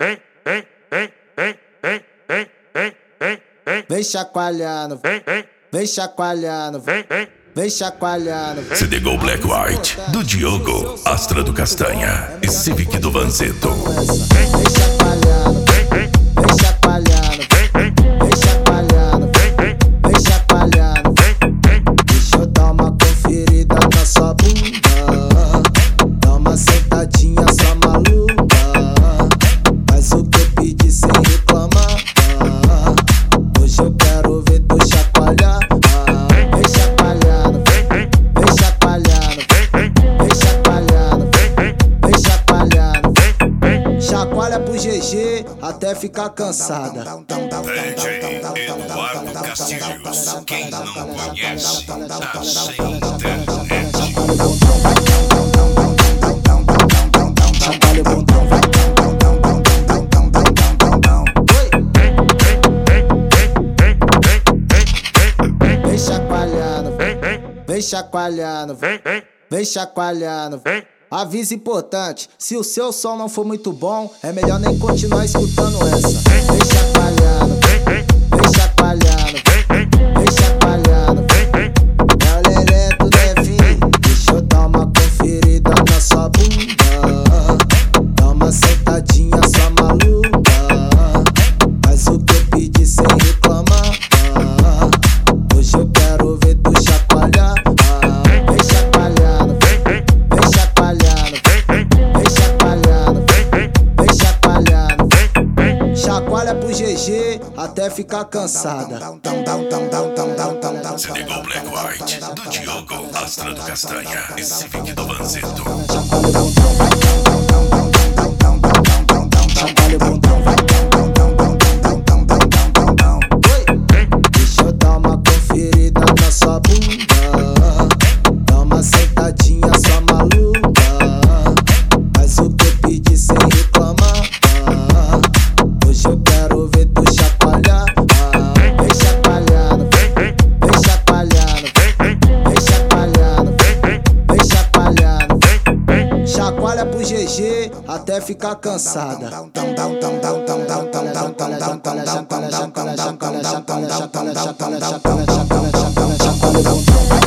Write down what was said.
Vem chacoalhando, vem chacoalhando, vem chacoalhando. CD Go Black White, do Diogo, Astra do Castanha e Civic do Vanzeto. Vem chacoalhando, vem chacoalhando, vem chacoalhando, vem chacoalhando. Deixa eu dar uma conferida na sua bunda, dá uma sentadinha só maluca. Faz o que eu pedi sem reclamar. Hoje eu quero ver tu chacoalhar. Vem chacoalhando, vem chacoalhando, vem chacoalhando, vem chacoalhando. Chacoalha pro GG até ficar cansada. DJ Eduardo Castilhos, quem não conhece, tá sem internet. Chacoalha o bundão, vem chacoalhando, vem chacoalhando, vem chacoalhando. Aviso importante: se o seu som não for muito bom, é melhor nem continuar escutando essa. Vem chacoalhando, vem chacoalhando, vem chacoalhando. É o Leleto Levi, deixa eu dar uma conferida na sua bunda, dá uma sentadinha só maluca. Faz o que eu pedi sem reclamar. Hoje eu quero ver tu chacoalhar. Vem chacoalhando, vem chacoalhando, vem chacoalhando, vem chacoalhando. Chacoalha pro GG até ficar cansada. CD Go Black White, do Diogo, Astra do Castanha e Civic do Vanzeto. Chacoalha o bundão, deixa eu dar uma conferida na sua bunda, dá uma sentadinha só maluca. Faz o que eu pedi sem reclamar. Hoje eu quero ver tu chacoalhar. Vem chacoalhando, vem chacoalhando, vem chacoalhando, vem chacoalhando. Chacoalha pro GG até ficar cansada. Chacoalha o bundão.